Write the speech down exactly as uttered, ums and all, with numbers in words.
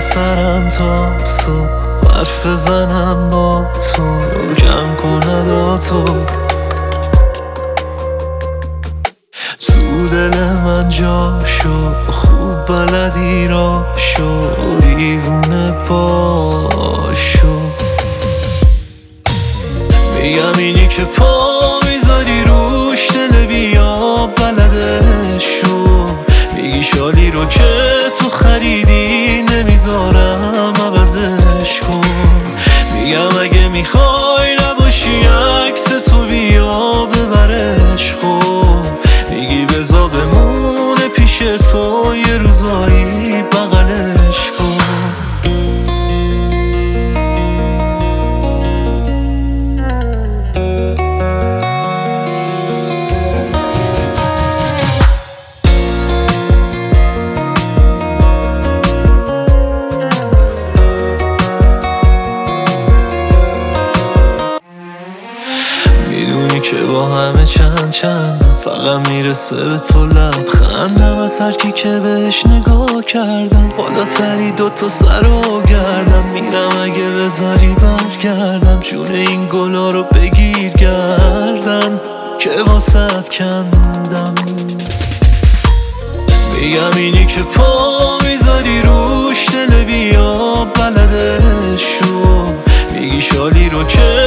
سرم تا صبح، حرف بزنم با تو، کم کن اداتو. تو دل من جا شو، خوب بلدی را شو، دیوونه باشو. میگم اینی که پا میذاری روش دل بیا بلدش شو. میگی شالی رو که تو خریدی نمیذارم عوضش کن. میگم اگه میخوای نباشی عکس تو بیا ببرش خب. میگی بزا بمونه پیش تو یه روزایی بغلش کن. که با همه چند چند فقط میرسه به تو لبخندم از هر کی که بهش نگاه کردم. بالا تری دوتا سر و گردم میرم اگه بذاری برگردم. جون این گلا رو بگیر گردن که واسط کندم. میگم اینی که پا میذاری روش دل بیا بلدش شو. میگی شالی رو که